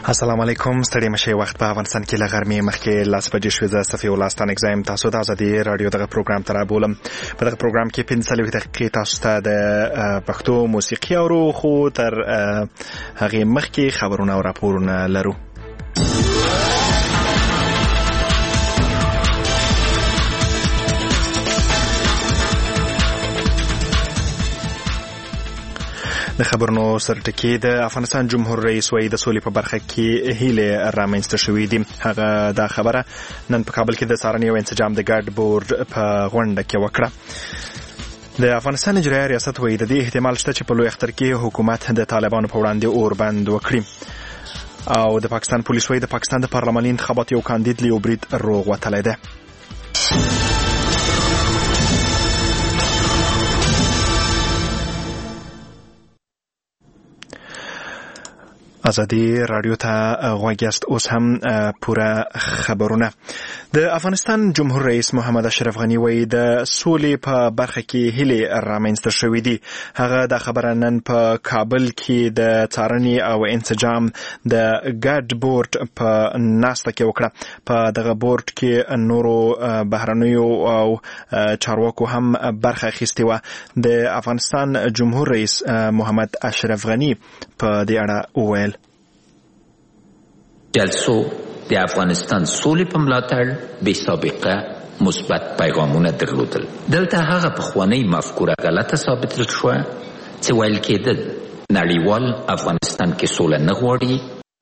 السلام علیکم. ستړي مشه وخت په افغانستان کې لغرمې مخکې لاس بجې شوې. زه صفي الله ستان اگزایم تاسو د ازادي رادیو دغه پروګرام ته رابولم. په دغه پروګرام کې 45 دقیقې تاسو ته د پښتو موسیقي اورو، خو تر هغه مخکې خبرونه او راپورونه لرو. د خبرونو سرټکی د افغانستان جمهور رئیس وایي د سولې په برخه کې هیله رامنځته شوې دي. هغه دا خبره نن په کابل کې د څارنې او انسجام د ګډ بورډ په غونډه کې وکړه. د افغانستان اجرایي ریاست وایي د دې احتمال شته چې په لوی اختر کې حکومت د طالبانو په وړاندې اوربند وکړي. او د پاکستان پولیس وایي د پاکستان د پارلماني انتخاباتو یو کاندید لیو برید روغ وتلی دی. ازادي رادیو ته غوږ یاست. اوس هم پوره خبرونه. د افغانستان جمهور رئیس محمد اشرف غنی وایي د سولې په برخه کې هیله رامنځته شوې دي. هغه دا خبره نن په کابل کې د څارنې او انسجام د ګډ بورډ په ناسته کې وکړه. په دغه بورډ کې نورو بهرنیو او چارواکو هم برخه اخیستې وه. د افغانستان جمهور رئیس محمد اشرف غنی په دې اړه وویل: جلسو د افغانستان سولې په ملاتړ بې سابقه مثبت پیغامونه درلودل. دلته هغه پخوانۍ مفکوره غلطه ثابته شوه چې ویل کېدل نړیوال افغانستان کې سوله نه غواړي.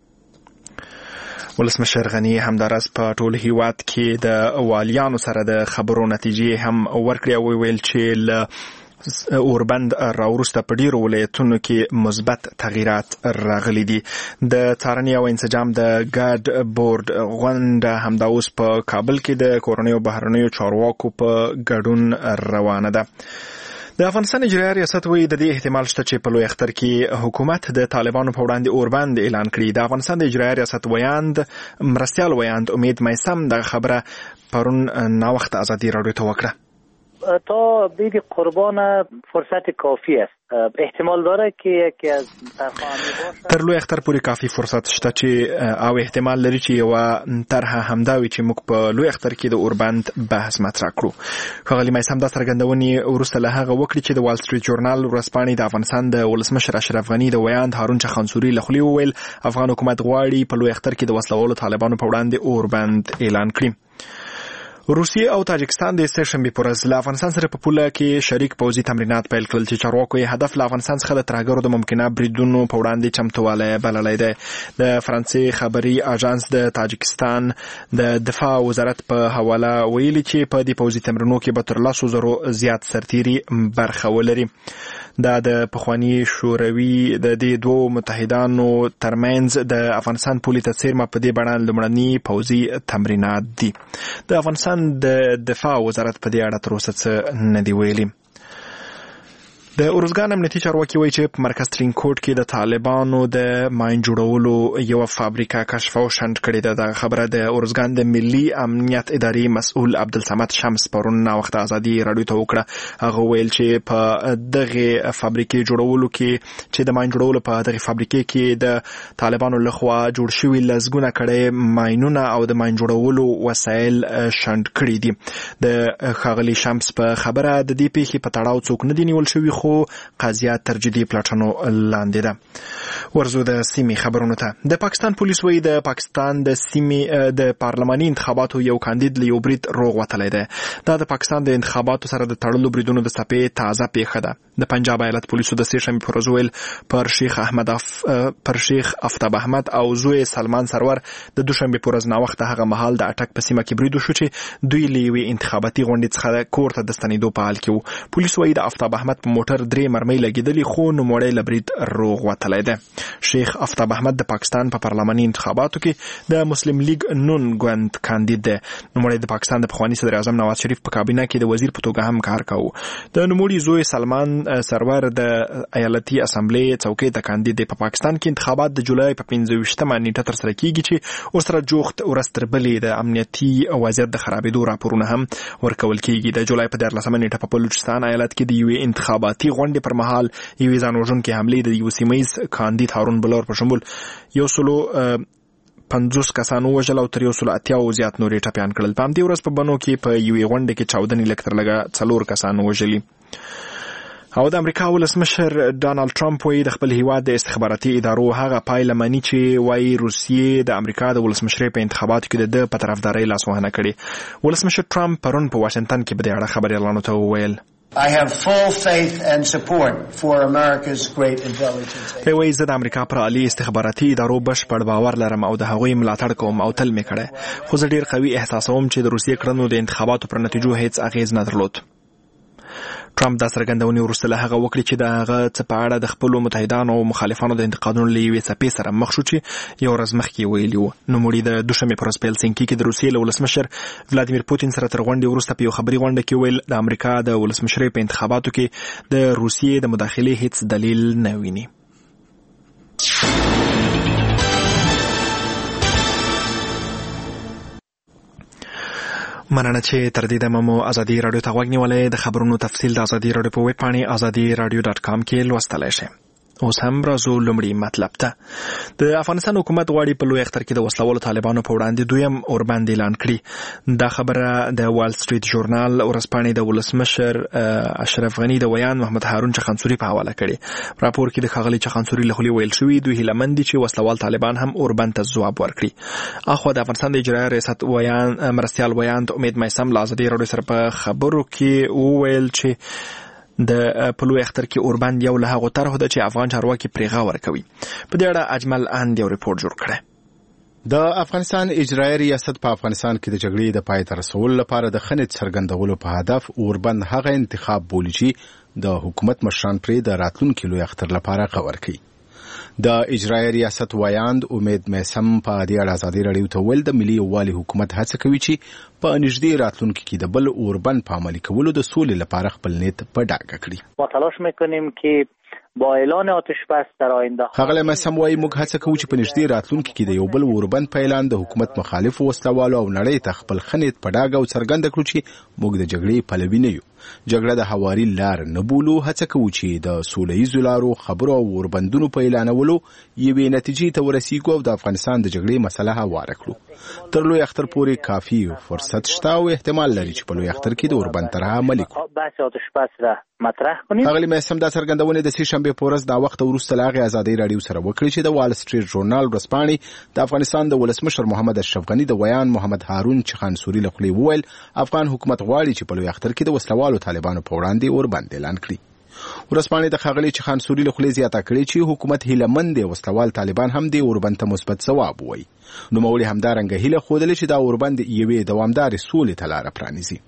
ولسمشر غنی همداراز په ټول هیواد کې د والیانو سره د خبرو نتیجې هم ورکړې او ویل چې له اوربند راوروسته په ډیرو ولایتونو کې مثبت تغییرات راغلي دي. د څارنې او انسجام د ګډ بورډ غونډه همدا اوس په کابل کې د کورنیو بهرنیو چارواکو په ګډون روانه ده. د افغانستان اجرایي ریاست وایي د دې احتمال شته چې په لوی اختر کې حکومت د طالبانو په وړاندې اوربند اعلان کړي. د افغانستان د اجرایي ریاست ویاند مرستیال ویاند امید میثم دغه خبره پرون ناوخته ازادي رادیو ته وکړه. تا بید قربان فرصت کافی است. احتمال داره که یکی از تفاهمی باشه. تر لوی اختر پورې کافی فرصت شته چې او احتمال لري چې یو طرحه همداوي چې موږ په لوی اختر کې د اوربند بحث مطرح کړو. ښاغلي میثم دا څرګندونې وروسته له هغه وکړي چې د وال سټریټ جورنال ورځپاڼې د افغانستان د ولسمشر اشرف غنی د ویاند هارون چخانسوري له خولې وویل افغان حکومت غواړي په لوی اختر کې د وسلوالو طالبانو په وړاندې اوربند اعلان کړي. روسیه او تاجکستان د سهشنبې په ورځ له افغانستان سره په پوله کې شریک پوځي تمرینات پیل کړل چې چارواکو یې هدف له افغانستان څخه د ترهګرو د ممکنه بریدونو په وړاندې چمتووالی بللی دی. د فرانسې خبري اژانس د تاجکستان د دفاع وزارت په حواله ویلي چې په دې پوځي تمرینونو کې به تر 100,000 زیات سرتیري برخه ولري. دا د پخوانی شوروي د دې دوو متحدانو ترمنځ د افغانستان پولې ته څیرمه په دې بڼه لومړني پوځي تمرینات دي. د افغانستان د دفاع وزارت په دې اړه تر اوسه څه نه دی ویلي. د ارزګان امنیتي چارواکي وایي چې په مرکز ترینکوټ کې د طالبانو د ماین جوړولو یو فابریکه کشف او شنډ کړې ده. دا خبره د ارزګان د ملي امنیت ادارې مسؤل عبدالصمد شمس پرون ناوخته ازادي رادیو ته وکړه. هغه ویل چې په دغه فابریکې جوړولو کې چې د ماین جوړولو په دغه فابریکې کې د طالبانو لخوا جوړ شوي لسګونه کړۍ ماینونه او د ماین جوړولو وسایل شنډ کړي دي. د ښاغلي شمس په خبره د دې پیښې په تړاو څوک نه دي نیول شوي، خو قضیه تر جدي پلټنو لاندې ده. ورزو د سیمې خبرونو ته. د پاکستان پولیس وایي د پاکستان د سیمې د پارلماني انتخاباتو یو کاندید لیو برید روغ وتلی دی. دا د پاکستان د انتخاباتو سره د تړلو بریدونو د څپې تازه پیښه ده. د پنجاب ایالت پولیسو د سهشنبې په ورځ ویل پر شیخ افتاب احمد او زوی سلمان سرور د دوشنبې په ورځ ناوخته هغه مهال د اټک په سیمه کې برید وشو چې دوی له یوې انتخاباتي غونډې څخه کور ته د ستنېدو په حال کې وو. پولیس وایي د افتاب احمد په موټر 3 مرمۍ لګېدلې، خو نوموړی له برید روغ وتلی دی. شیخ افتاب احمد د پاکستان په پارلماني انتخاباتو کې د مسلم لیگ نون ګوند کاندید دی. نوموړی د پاکستان د پخواني صدر اعظم نواز شریف په کابینه کې د وزیر په توګه هم کار کاوه. د نوموړي زوی سلمان سرور د ایالتي اسمبلې څوکۍ ته کاندید دی. په پاکستان کې انتخابات د جولای په 15مه نیټه ترسره کیږي چې اوس سره جوخت ورځ تر بلې د امنیتي وضعیت د خرابېدو راپورونه هم ورکول کیږي. د جولای په 14مه نیټه په بلوچستان ایالت کې د یوې انتخاباتي انتخاباتي غونډې پر مهال یوې ځانوژونکې حملې د یو سیمهییز کاندید هارون بلور په شمول 150 کسانو وژل او تر 180 زیات نورې ټپیان کړل. په همدې ورځ په بنو کې په یوې غونډه کې 14 لک تر لږه 4 کسان وژلي. او د امریکا ولسمشر ډانالډ ټرمپ وایي د خپل هیواد د استخباراتي ادارو هغه پایله مني چې وایي روسیې د امریکا د ولسمشرۍ په انتخاباتو کې د په طرفدارۍ لاسوهنه کړې. ولسمشر ټرمپ پرون په واشنگټن کې په دې اړه خبريالانو ته وویل I have full faith and support for America's great intelligence. وایي زه د امریکا پر عالی استخباراتي ادارو بشپړ باور لرم او د هغوی ملاتړ کوم او تل مې کړی، خو زه ډیر قوي احساسوم چې د روسیې کړنو د انتخاباتو پر نتیجو هیڅ اغیز نه درلود. ټرمپ دا څرګندونې وروسته له هغه وکړي چې د هغه څه په اړه د خپلو متحدانو او مخالفانو د انتقادونو له یوې څپې سره مخ شو چې یو ورځ مخکې ویلي وو. نوموړي د دوشنبې پر ورځ په هلسنکي کې د روسیې له ولسمشر ولادیمیر پوتین سره تر غونډې وروسته په یو خبري غونډه کې ویل د امریکا د ولسمشرۍ په انتخاباتو کې د روسیې د مداخلې هیڅ دلیل نه ویني. مننه چې تر دې دمه مو ازادي رادیو ته غوږ نیولې. د خبرونو تفصیل د ازادي رادیو په ویب پاڼې azadiradio.com کې لوستلی شئ. اوس هم راځو لومړی مطلب ته. د افغانستان حکومت غواړي په لوی اختر کې د وسلوالو طالبانو په وړاندې دویم اوربند اعلان کړي. دا خبره د وال سټریټ ژورنال ورځپاڼې د ولسمشر اشرف غني د ویان محمد هارون چخانسوري په حواله کړي. راپور کې د ښاغلي چخانسوري له خولې ویل شوي دوی هیلهمند دي چې وسلوال طالبان هم اوربند ته ځواب ورکړي. اخوا د افغانستان د اجرایه ریاست ویان مرستیال ویاند امید میثم له ازادي رادیو سره په خبرو کې وویل چې د پلوی اختر کې اوربند یو له هغو طرحو ده چې افغان چارواکي پرې غور کوي. په دې اړه اجمل اند یو ریپورت جوړ کړی. د افغانستان اجرایي ریاست په افغانستان کې د جګړې د پای ته رسولو لپاره د خنډ څرګندولو په هدف اوربند هغه انتخاب بولي چې د حکومت مشران پرې د راتلونکي لوی اختر لپاره غور کوي. د اجرایي ریاست ویاند امید میثم په دې اړه ازادي رادیو ته ویل د ملي یووالي حکومت هڅه کوي چې په نږدې راتلونکي کې د بل اوربند په عملي کولو د سولې لپاره خپل نیت په ډاګه کړي. ما تلاش میکنیم که با اعلان آتش بس در آینده ښاغلی میثم وایي موږ هڅه کوو چې په نږدې راتلونکي کې د یو بل اوربند په اعلان د حکومت مخالف وسلوالو او نړۍ ته خپل ښه نیت په ډاګه او څرګنده کړو چې موږ د جګړې پلوي نه یو، جګړه د هواري لار نه بولو. هڅه کوو چې د سولهییزو لارو خبرو او اوربندونو په اعلانولو یوې نتیجې ته ورسیږو او د افغانستان د جګړې مسله هواره کړو. تر لوی اختر پورې کافي فرصت شته او احتمال لري چې په لوی اختر کې د اوربند طرح عملي کړو. بحث آتش بس را مطرح کنیم. ښاغلي میثم دا څرګندونې د سې شنبې په ورځ د وخت وروسته له هغې ازادي رادیو سره وکړي چې د وال سټریټ ژورنال ورځپاڼې د افغانستان د ولسمشر محمد اشرف غني د ویان محمد هارون چخانسوري له خولې وویل افغان حکومت غواړي چې په لوی اختر کې د وسلوالو طالبانو په وړاندې اوربند اعلان کړي. ورځپاڼې د ښاغلي چخانسوري له خولې زیاته کړې چې حکومت هیلهمند دی وسلوال طالبان هم د اوربند ته مثبت ځواب ووایي. نوموړي همدارنګه هیله ښودلې چې دا اوربند یوې دوامدارې سولې ته لاره پرانیزي.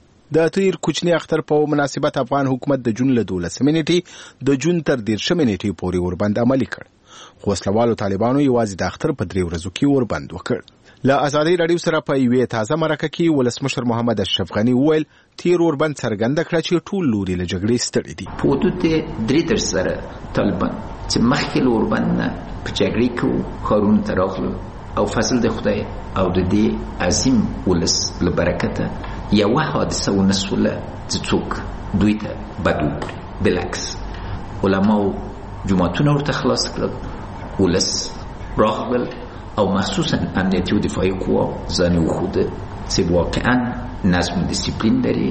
د تیر کوچنی اختر په مناسبت افغان حکومت د جون له 12 نیټې د جون تر 13 نیټې پورې اوربند عملي کړ، خو وسلوالو طالبانو یوازې د اختر په 3 ورځو کې اوربند وکړ. له ازادي رادیو سره په یوې تازه مرکه کې ولسمشر محمد اشرف غني وویل تیر اوربند څرګنده کړه چې ټول لوري له جګړې ستړي دي. په حدود 3 سره طالبان چې مخکې له اوربند نه په جګړې کې ښارونو ته راغلل او فضل د خدای او د دې عظیم ولس له برکته یوه حادثه ونسوله چې څوک دوی ته بد وکړي. بالعکس علماو جوماتونه ورته خلاص کړل، ولس راغلل او مخصوصا امنیتي او دفاعي قوا ځان وښوده چې واقعا نظم و دیسپلین لري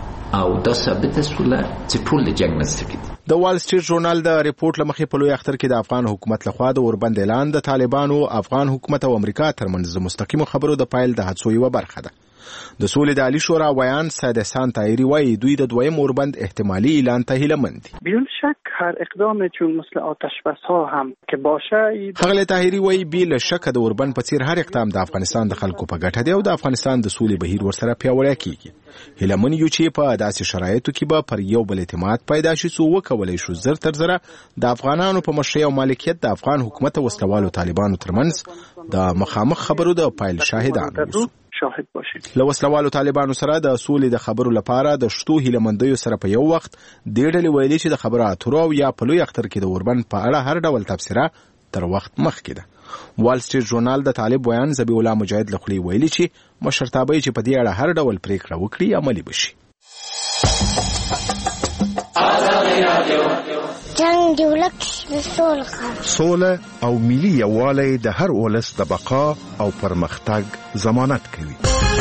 او دا ثابته شوله چې ټول له جنګ نه ستړي دي. د وال سټریټ ژورنال د ریپورت لمخې په لوی اختر کې د افغان حکومت لخوا د اوربند اعلان د طالبانو، افغان حکومت او امریکا ترمنځ د مستقیمو خبرو د پایل د هڅو یوه برخه ده. د سولې د عالی شورا ویان سید احسان طاهری وایي دوی د دویم اوربند احتمالی اعلان ته هیلهمند دي. بدون شک هر اقدام چون مثل آتش بس ها هم که باشه. ښاغلی طاهری وایي بې له شکه د اوربند په څیر هر اقدام د افغانستان د خلکو په ګټه دی او د افغانستان د سولې بهیر ورسره پیاوړی کیږي. هیلهمن یو چې په داسې شرایطو کې به پر یو بل اعتماد پیدا شي څو وکولای شو زر تر زره د افغانانو په مشرۍ او مالکیت د افغان حکومت او وسلوالو طالبانو ترمنځ د مخامخ خبرو د پایل شاهدان اوسو. شاهد باشید. له وسلوالو طالبانو سره د سولې د خبرو لپاره د شتو هیلهمندیو سره په یو وخت دې ډلې ویلي چې د خبرو اترو او یا په لوی اختر کې د اوربند په اړه هر ډول تبصره تر وخت مخکې ده. وال سټریټ ژورنال د طالب ویان ذبیح الله مجاهد له خولې ویلي چې مشرتابه چې په دې اړه هر ډول پریکړه وکړي عملي بشي. جنگ دی ولک سوله او ملي یووالی د هر ولس د بقا او پرمختګ ضمانت کوي.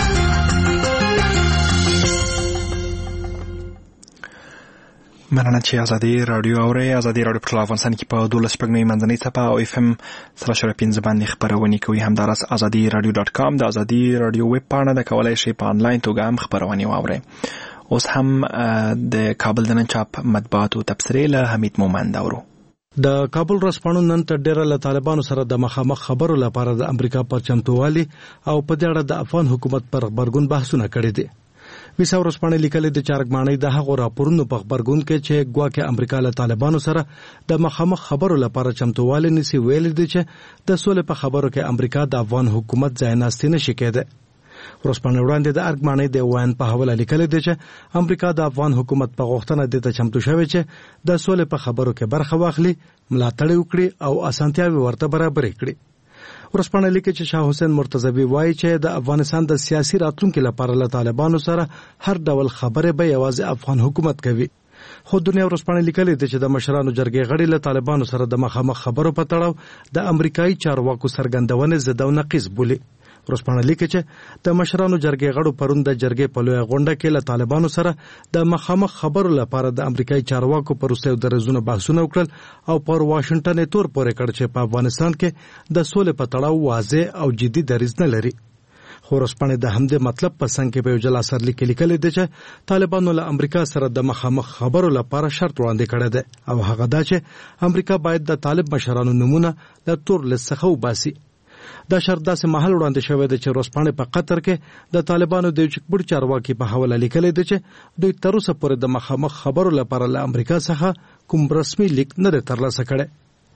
مننه چې ازادي رادیو اوري. ازادي رادیو په افغانستان کې په 12 منځنۍ څپه او اف ام 3.5 باندې خبرونه کوي. همدارس azadiradio.com د ازادي رادیو ویب پاڼه د کولای شي په انلاین توګه هم خبرونه واوري. اوس هم د کابل د نن چاپ مطبوعاتو تبصرې له حمید مومند اورو. د کابل رسپانو نن تر ډیره له طالبانو سره د مخامخ خبرو لپاره د امریکا پر چمتووالي او په دې اړه د افغان حکومت پر خبرګون بحثونه کړي دي. ویسا ورسپانې لیکلي د چارګمانۍ د هغو راپورونو په خبرګون کې چې ګواکې امریکا له طالبانو سره د مخامخ خبرو لپاره چمتووالی نسی ویل دي چې د سولې په خبرو کې امریکا د افغان حکومت ځایناستي نشي کېده. ورسپانې وړاندې د ارګمانۍ د وین په حواله لیکلي دي چې امریکا د افغان حکومت په غوښتنه د ته چمتو شوی چې د سولې په خبرو کې برخه واخلي، ملاتړ وکړي او اسانتیاوي ورته برابر کړي. ورسپانې لیکي چې شاه حسین مرتضوی وایي چې د افغانستان د سیاسي راتلونکو لپاره له طالبانو سره هر ډول خبره به یوازې افغان حکومت کوي. خو دنیا ورسپانې لیکلي دي چې د مشرانو جرګې غړي له طالبانو سره د مخامخ خبرو په تړاو د امریکایي چارواکو څرګندونې ضد او نقیض بولي. ورسپانې لیکي چې د مشرانو جرګې غړو پرون د جرګې په لویه غونډه کې له طالبانو سره د مخامخ خبرو لپاره د امریکایي چارواکو پر وروستیو درزونو بحثونه وکړل او پر واشنگټن یې تور پورې کړ چې په افغانستان کې د سولې په تړاو واضح او جدي دریځ نه لري. خو ورسپانې د همدې مطلب په څنګ کې په یو جلا سر لیکلي دي چې طالبانو له امریکا سره د مخامخ خبرو لپاره شرط وړاندې کړی دی او هغه دا چې امریکا باید د طالب مشرانو نمونه له تور لیست څخه وباسي. دا شرط داسې محل وړاندې شوی دی چې ورسپانې په قطر کې د طالبانو د چکبړ چارواکي په حواله لیکلي دي چې دوی تر اوسه پورې د مخامخ خبرو لپاره له امریکا څخه کوم رسمي لیک نه دی ترلاسه کړی.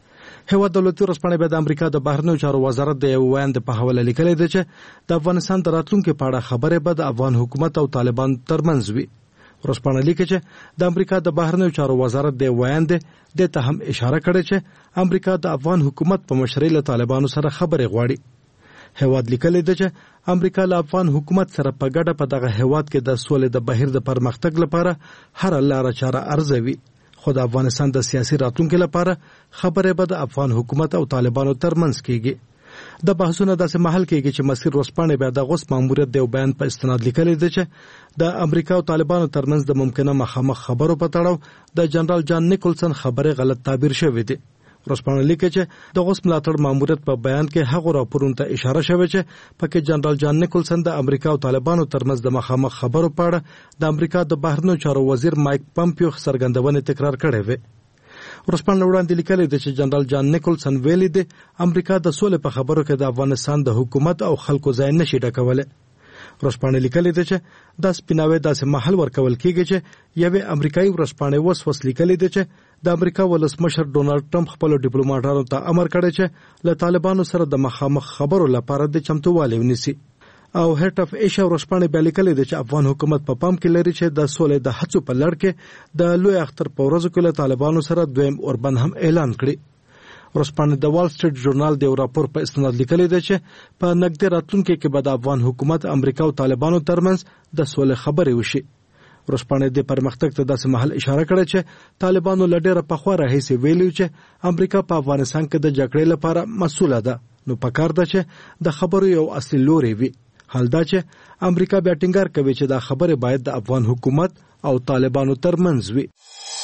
هیواد دولتي ورسپانې به د امریکا د بهرنیو چارو وزارت د یو ویاند په حواله لیکلي دي چې د افغانستان د راتلونکو په اړه خبرې به د افغان حکومت او طالبان ترمنځ وي. ورسپانې لیکي چې د امریکا د بهرنیو چارو وزارت د ویاند د ته هم اشاره کړې چې امریکا د افغان حکومت په مشرۍ له طالبانو سره خبرې غواړي. هیواد لیکلی دی چې امریکا له افغان حکومت سره په ګډه په دغه هیواد کې د سولې د بهیر د پرمختګ لپاره هر لاره چاره ارزوي. خو د افغانستان د سیاسي راتلونکو لپاره خبرې به د افغان حکومت او طالبانو ترمنځ کیږي. د بحثونو داسې محل کېږي چې مسیر ورسپانې بیا د غوث ماموریت د یو بیان په استناد لیکلی دی چې د امریکا او طالبانو ترمنځ د ممکنه مخامخ خبرو په تړاو د جنرال جان نیکولسن خبرې غلط تعبیر شوې دي. ورسپانې لیکي چې د غوث ملاتړ ماموریت په بیان کې هغه راپورونو ته اشاره شوې چې پکې جنرال جان نیکولسن د امریکا او طالبانو ترمنځ د مخامخ خبرو په اړه د امریکا د بهرنیو چارو وزیر مایک پامپیو څرګندونې تکرار کړې وې. ورسپانې وړاندې لیکلي دي چې جنرال جان نیکولسن ویلي دی امریکا د سولې په خبرو کې د افغانستان د حکومت او خلکو ځای نشي ډکولی. ورسپانې لیکلي دي چې دا سپیناوی داسې محل ورکول کېږي چې یوې امریکایي ورسپانې وس لیکلي دي چې د امریکا ولسمشر ډونالډ ټرمپ خپل ډیپلوماټانو ته امر کړی چې له طالبانو سره د مخامخ خبرو لپاره د چمتووالي ونیسي. او هیټ اف ایشیا ورسپانې بیا لیکلي دي چې افغان حکومت په پام کې لري چې د سولې د هڅو په لړ کې د لوی اختر په ورځو کې له طالبانو سره دویم اوربند هم اعلان کړي. ورسپانې د وال سټریټ ژورنال د یو راپور په استناد لیکلي دی چې په نږدې راتلونکي کې به د افغان حکومت امریکا او طالبانو ترمنځ د سولې خبرې وشي. ورسپانې د پرمختګ ته داسې محل اشاره کړې چې طالبانو له ډېره پخوا راهیسې ویلي چې امریکا په افغانستان کې د جګړې لپاره مسؤله ده، نو پکار ده چې د خبرو یو اصلي لوری وي. حال دا چې امریکا بیا ټینګار کوي چې دا خبره باید د افغان حکومت او طالبانو ترمنځ وي.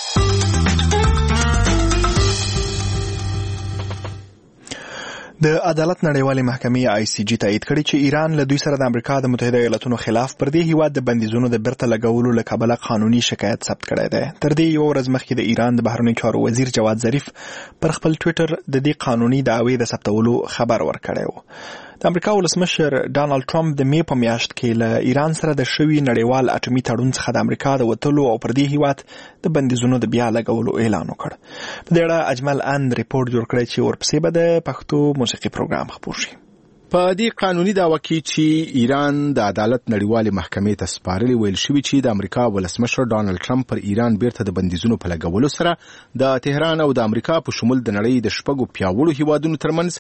د عدالت نړیوالې محکمې ICJ تایید کړی چې ایران له دوی سره د امریکا د متحده ایالاتونو خلاف پر دې هیواد د بندیزونو د بیرته لګولو له کبله قانوني شکایت ثبت کړی دی. تر دې یو ورځ مخکې د ایران د بهرنیو چارو وزیر جواد ظریف پر خپل ټویټر د دې قانوني دعوې د ثبتولو خبر ورکړی و. د امریکا ولسمشر ډانلډ ټرمپ د مې په میاشت کې له ایران سره د شوي نړیوال اټومي تړون څخه د امریکا د وتلو او پر دې هیواد د بندیزونو د بیا لګولو اعلان وکړ. په دې اړه اجمل اند ریپورت جوړ کړی چې ورپسې به د پښتو موسیقي پروګرام خپور شي. په دې قانوني دعوه کې چې ایران د عدالت نړیوالې محکمې ته سپارلې ویل شوی چې د امریکا ولسمشر ډانلډ ټرمپ پر ایران بیرته د بندیزونو په لګولو سره د تهران او د امریکا په شمول د نړۍ د شپږو پیاوړو هیوادونو ترمنځ